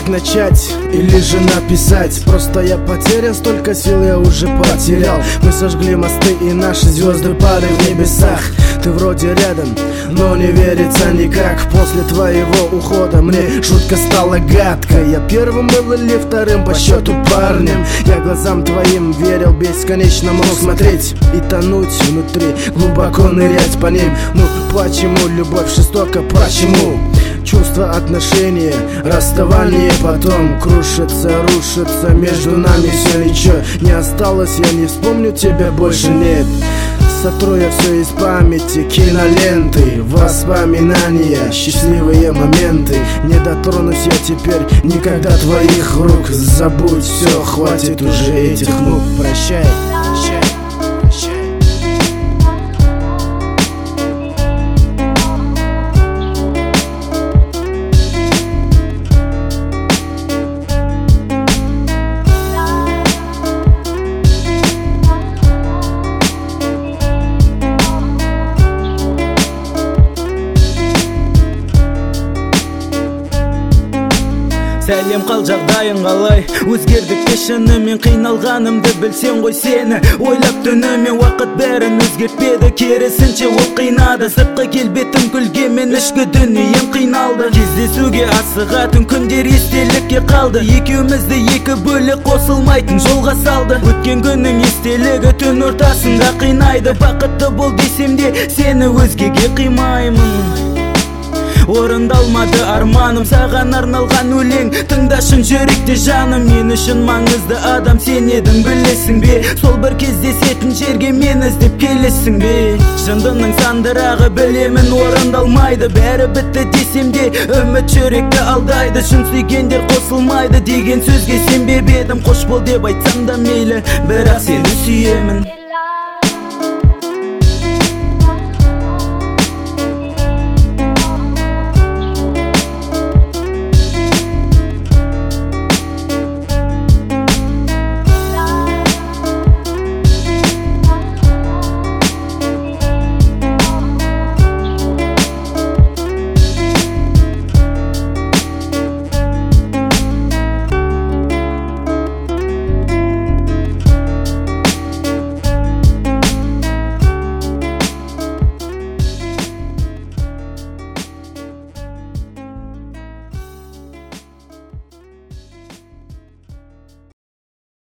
как начать или же написать. Просто я потерян, столько сил я уже потерял. Мы сожгли мосты и наши звезды падают в небесах. Ты вроде рядом, но не верится никак. После твоего ухода мне жутко стало гадко. Я первым был или вторым по счету парнем. Я глазам твоим верил, бесконечно мог смотреть и тонуть внутри, глубоко нырять по ним. Ну почему любовь жестока, почему? Чувства, отношения, расставание потом крушится, рушится, между нами все ничего не осталось. Я не вспомню тебя, больше нет. Сотру я все из памяти, киноленты, воспоминания, счастливые моменты. Не дотронусь я теперь никогда твоих рук. Забудь все, хватит уже этих мук. Прощай, прощай. Сәлем қал, жағдайың қалай? Өзгердік те шынымен, қиналғанымды білсең ғой сені. Ойлап түнімен уақыт бәрін өзгертпеді, керісінше ол қинады. Сыртқы келбетім күлгенмен ішкі дүнием қиналды. Кездесуге асығатын күндер естелікке қалды. Екеумізді екі бөлек қосылмайтын жолға салды. Өткен күннің естелігі түн ортасында қинайды. Бақытты бол десем де сені өзгеге қимаймын. Орындалмады арманым, саған арналған өлең. Тыңдашын жүректе жаным, мен үшін маңызды адам сен едің, білесің бе? Сол бір кездесетін жерге мен іздеп келесің бе? Жындының сандырағы білемін орындалмайды. Бәрі бітті десем де үміт жүректі алдайды. Шын сүйгендер қосылмайды деген сөзге сенбеп едім. Қош бол деп айтсам да мейлі, бірақ сені сүйемін.